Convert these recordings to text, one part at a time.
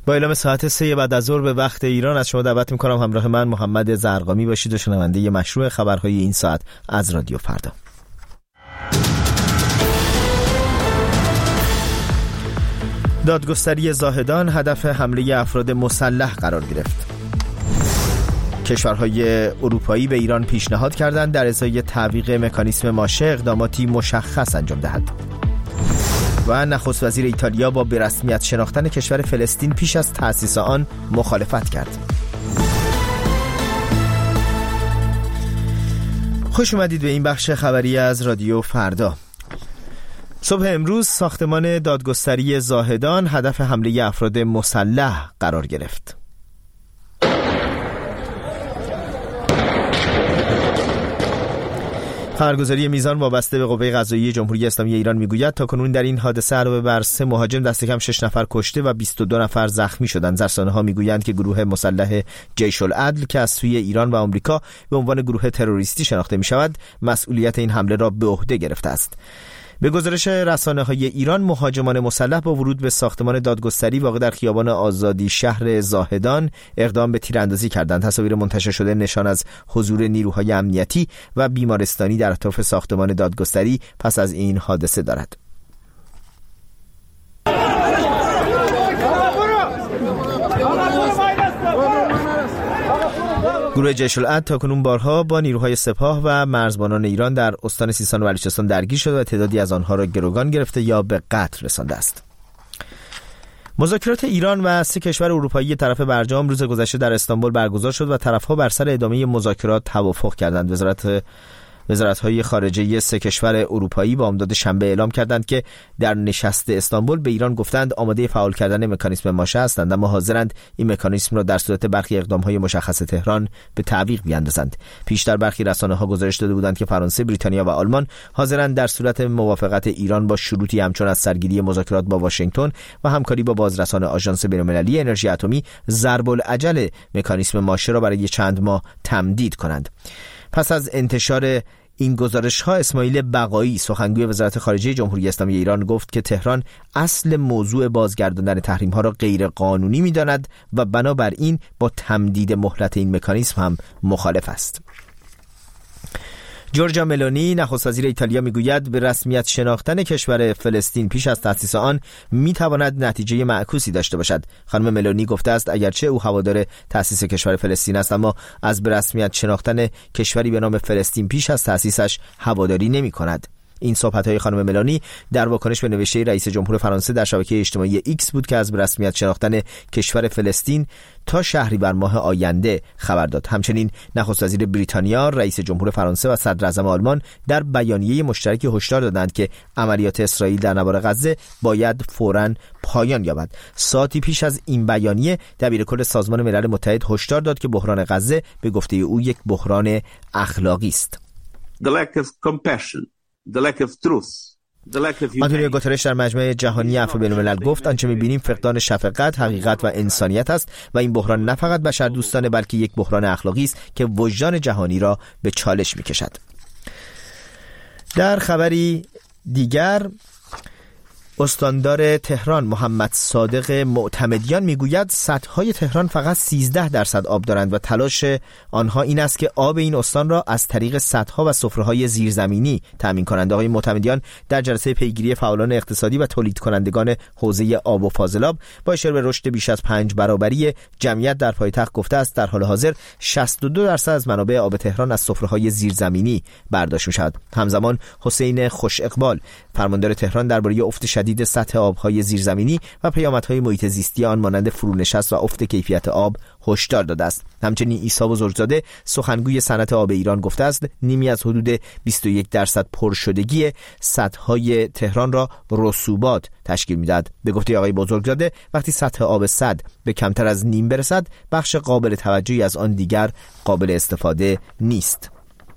با اعلام ساعت 3 بعد از ظهر به وقت ایران از شما دعوت می‌کنم همراه من محمد زرقامی باشید و شنونده مشروع خبرهای این ساعت از رادیو فردا. دادگستری زاهدان هدف حمله افراد مسلح قرار گرفت. کشورهای اروپایی به ایران پیشنهاد کردند در ازای تعویق مکانیسم ماشه اقداماتی مشخص انجام دهد. و نخست وزیر ایتالیا با به رسمیت شناختن کشور فلسطین پیش از تأسیس آن مخالفت کرد. خوش اومدید به این بخش خبری از رادیو فردا. صبح امروز ساختمان دادگستری زاهدان هدف حمله افراد مسلح قرار گرفت. خبرگزاری میزان وابسته به قوه قضاییه جمهوری اسلامی ایران میگوید تاکنون در این حادثه علاوه بر 3 مهاجم دست کم 6 نفر کشته و 22 نفر زخمی شدند. رسانه‌ها میگویند که گروه مسلح جیش العدل که از سوی ایران و آمریکا به عنوان گروه تروریستی شناخته میشود مسئولیت این حمله را به عهده گرفته است. به گزارش رسانه‌های ایران مهاجمان مسلح با ورود به ساختمان دادگستری واقع در خیابان آزادی شهر زاهدان اقدام به تیراندازی کردند. تصاویر منتشر شده نشان از حضور نیروهای امنیتی و بیمارستانی در اطراف ساختمان دادگستری پس از این حادثه دارد. گروه جیش العدل تاکنون بارها با نیروهای سپاه و مرزبانان ایران در استان سیستان و بلوچستان درگیر شده و تعدادی از آنها را گروگان گرفته یا به قتل رسانده است. مذاکرات ایران و 3 کشور اروپایی طرف برجام روز گذشته در استانبول برگزار شد و طرفها بر سر ادامه مذاکرات توافق کردند. وزارت‌های خارجه 3 کشور اروپایی بامداد شنبه اعلام کردند که در نشست استانبول به ایران گفتند آماده فعال کردن مکانیسم ماشه هستند، اما حاضرند این مکانیسم را در صورت برخی اقدام‌های مشخص تهران به تعویق بیاندازند. پیشتر برخی رسانه‌ها گزارش داده بودند که فرانسه، بریتانیا و آلمان حاضرند در صورت موافقت ایران با شروطی همچون از سرگیری مذاکرات با واشنگتن و همکاری با بازرسان آژانس بین‌المللی انرژی اتمی ضرب العجل مکانیسم ماشه را برای چند ماه تمدید کنند. پس از انتشار این گزارش‌ها اسماعیل بقایی سخنگوی وزارت خارجه جمهوری اسلامی ایران گفت که تهران اصل موضوع بازگرداندن تحریم‌ها را غیر قانونی می‌داند و بنابراین با تمدید مهلت این مکانیسم هم مخالف است. جورجیا ملونی نخست وزیر ایتالیا میگوید به رسمیت شناختن کشور فلسطین پیش از تأسیس آن میتواند نتیجه معکوسی داشته باشد. خانم ملونی گفته است اگرچه او هوادار تأسیس کشور فلسطین است، اما از به رسمیت شناختن کشوری به نام فلسطین پیش از تأسیسش هواداری نمی‌کند. این صحبت‌های خانم ملانی در واکنش به نوشته رئیس جمهور فرانسه در شبکه اجتماعی ایکس بود که از به رسمیت شناختن کشور فلسطین تا شهریور ماه آینده خبر داد. همچنین نخست وزیر بریتانیا، رئیس جمهور فرانسه و صدر اعظم آلمان در بیانیه مشترکی هشدار دادند که عملیات اسرائیل در نوار غزه باید فوراً پایان یابد. ساعتی پیش از این بیانیه دبیرکل سازمان ملل متحد هشدار داد که بحران غزه به گفته او یک بحران اخلاقی است. The lack of compassion, the lack of truth. آنتونیو گوترش در مجمع جهانی عفو بین‌الملل گفت آنچه می‌بینیم فقدان شفقت، حقیقت و انسانیت است و این بحران نه فقط بشردوستانه بلکه یک بحران اخلاقی است که وجدان جهانی را به چالش می‌کشد. در خبری دیگر استاندار تهران محمد صادق معتمدیان میگوید سدهای تهران فقط 13% آب دارند و تلاش آنها این است که آب این استان را از طریق سدها و سفره‌های زیرزمینی تامین کنند. آقای معتمدیان در جلسه پیگیری فعالان اقتصادی و تولید کنندگان حوزه آب و فاضلاب با اشاره به رشد بیش از 5 برابری جمعیت در پایتخت گفته است در حال حاضر 62% از منابع آب تهران از سفره‌های زیرزمینی برداشت می‌شود. همزمان حسین خوش اقبال فرماندار تهران درباره افت شدید سطح آب‌های زیرزمینی و پیامدهای محیط زیستی آن مانند فرونشست و افت کیفیت آب هشدار داده است. همچنین عیسی بزرگزاده سخنگوی صنعت آب ایران گفته است نیمی از حدود 21% پرشدگی سدهای تهران را رسوبات تشکیل می‌دهد. به گفته آقای بزرگزاده وقتی سطح آب سد به کمتر از نیم برسد بخش قابل توجهی از آن دیگر قابل استفاده نیست.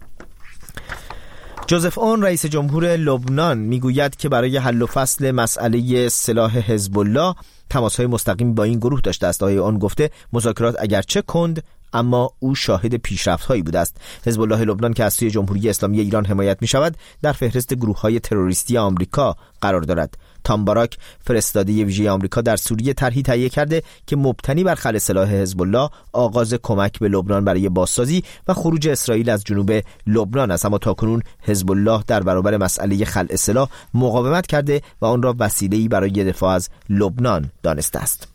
جوزف اون رئیس جمهور لبنان میگوید که برای حل و فصل مسئله سلاح حزب الله تماس‌های مستقیم با این گروه داشته است. آقای اون گفته مذاکرات اگرچه کند اما او شاهد پیشرفت‌هایی بوده است. حزب الله لبنان که از سوی جمهوری اسلامی ایران حمایت می‌شود در فهرست گروه‌های تروریستی آمریکا قرار دارد. تام باراک فرستاده ویژه آمریکا در سوریه طرحی تهیه کرده که مبتنی بر خلع سلاح حزب الله آغاز کمک به لبنان برای بازسازی و خروج اسرائیل از جنوب لبنان است، اما تاکنون حزب الله در برابر مسئله خلع سلاح مقاومت کرده و آن را وسیله‌ای برای دفاع از لبنان دانسته است.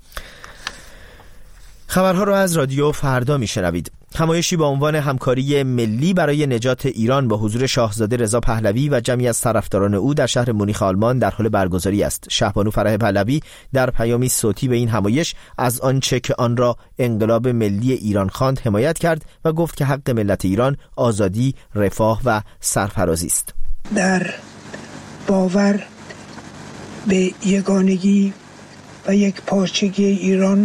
خبرها را از رادیو فردا میشنوید. همایشی با عنوان همکاری ملی برای نجات ایران با حضور شاهزاده رضا پهلوی و جمعی از طرفداران او در شهر مونیخ آلمان در حال برگزاری است. شهبانو فرح پهلوی در پیامی صوتی به این همایش از آنچه که آن را انقلاب ملی ایران خواند حمایت کرد و گفت که حق ملت ایران آزادی، رفاه و سرفرازی است. در باور به یگانگی و یک پارچگی ایران،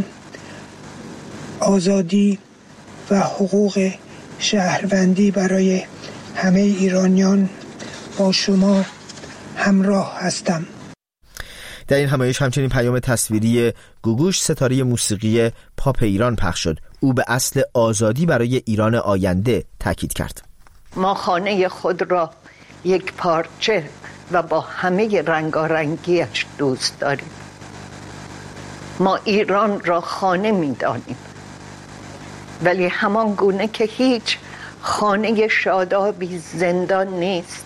آزادی و حقوق شهروندی برای همه ایرانیان با شما همراه هستم. در این همایش همچنین پیام تصویری گوگوش، ستاره موسیقی پاپ ایران پخش شد. او به اصل آزادی برای ایران آینده تاکید کرد. ما خانه خود را یک پارچه و با همه رنگارنگیش دوست داریم. ما ایران را خانه می دانیم، ولی همان گونه که هیچ خانه شادابی زندان نیست،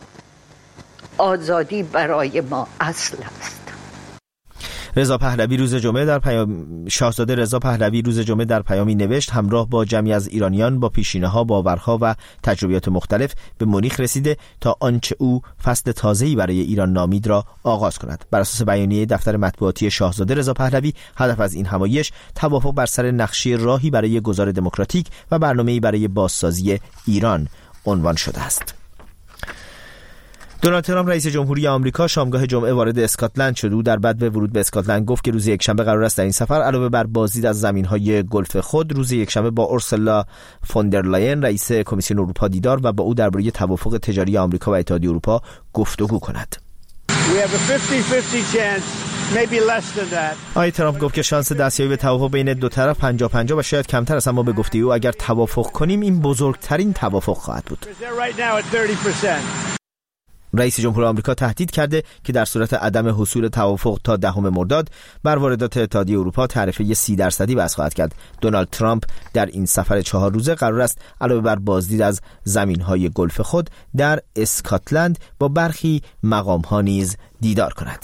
آزادی برای ما اصل است. شاهزاده رضا پهلوی روز جمعه در پیامی نوشت همراه با جمعی از ایرانیان با پیشینه‌ها، باورها و تجربیات مختلف به مونیخ رسیده تا آنچه او فصل تازه‌ای برای ایران نامید را آغاز کند. بر اساس بیانیه دفتر مطبوعاتی شاهزاده رضا پهلوی، هدف از این همایش توافق بر سر نقشه راهی برای گذار دموکراتیک و برنامه‌ای برای بازسازی ایران عنوان شده است. دونالد ترامپ رئیس جمهوری آمریکا شامگاه جمعه وارد اسکاتلند شد. او در بدو ورود به اسکاتلند گفت که روز یکشنبه قرار است در این سفر علاوه بر بازدید از زمین‌های گلف خود، روز یکشنبه با اورسولا فوندرلاین رئیس کمیسیون اروپا دیدار و با او درباره توافق تجاری آمریکا و اتحادیه اروپا گفتگو کند. آقای ترامپ گفت که شانس دستیابی به توافق بین دو طرف 50-50 و شاید کمتر است، اما به گفته او اگر توافق کنیم این بزرگترین توافق خواهد بود. رئیس جمهور آمریکا تهدید کرده که در صورت عدم حصول توافق تا 10 مرداد بر واردات اتحادیه اروپا تعرفه 30% وضع خواهد کرد. دونالد ترامپ در این سفر 4 روزه قرار است علاوه بر بازدید از زمین‌های گلف خود در اسکاتلند با برخی مقام‌ها نیز دیدار کند.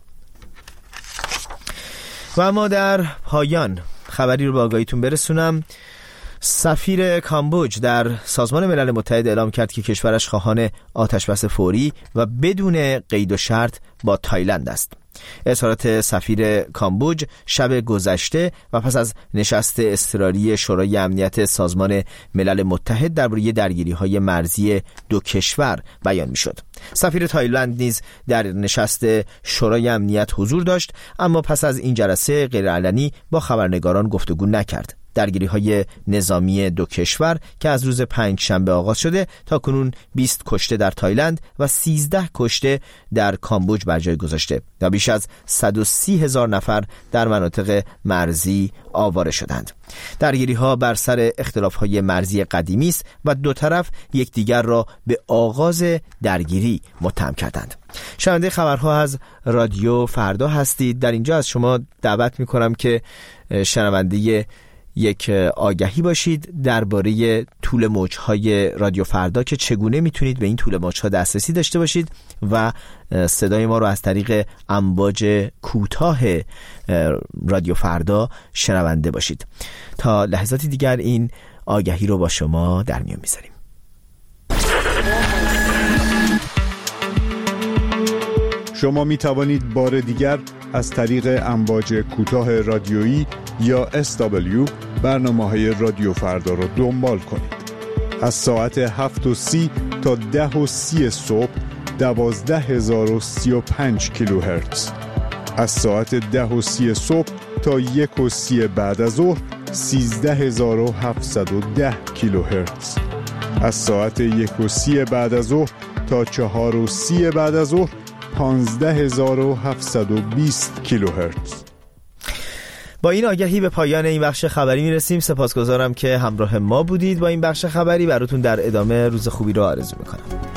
و اما در پایان خبری رو به آگاهیتون برسونم. سفیر کامبوج در سازمان ملل متحد اعلام کرد که کشورش خواهان آتشبس فوری و بدون قید و شرط با تایلند است. اظهارات سفیر کامبوج شب گذشته و پس از نشست اضطراری شورای امنیت سازمان ملل متحد درباره درگیری‌های مرزی دو کشور بیان می‌شد. سفیر تایلند نیز در نشست شورای امنیت حضور داشت، اما پس از این جلسه غیرعلنی با خبرنگاران گفتگو نکرد. درگیری‌های نظامی دو کشور که از روز پنجشنبه آغاز شده تا کنون 20 کشته در تایلند و 13 کشته در کامبوج بر جای گذاشته و بیش از 130,000 نفر در مناطق مرزی آواره شدند. درگیری‌ها بر سر اختلاف‌های مرزی قدیمی است و دو طرف یکدیگر را به آغاز درگیری متهم کردند. شنونده خبرها از رادیو فردا هستید. در اینجا از شما دعوت می‌کنم که شنونده یک آگهی باشید درباره طول موج‌های رادیو فردا که چگونه میتونید به این طول موج‌ها دسترسی داشته باشید و صدای ما رو از طریق امواج کوتاه رادیو فردا شنونده باشید. تا لحظاتی دیگر این آگهی رو با شما در میون میذاریم. شما می توانید بار دیگر از طریق امواج کوتاه رادیویی یا SW برنامه‌های رادیو فردا را دنبال کنید. از ساعت 7:30 تا 10:30 صبح 12,035 کیلوهرتز. از ساعت 10:30 صبح تا 1:30 بعد از ظهر 13,710 کیلوهرتز. از ساعت 1:30 بعد از ظهر تا 4:30 بعد از ظهر 15,720 کیلوهرتز. با این آگهی به پایان این بخش خبری میرسیم. سپاسگزارم که همراه ما بودید. با این بخش خبری براتون در ادامه روز خوبی رو آرزو میکنم.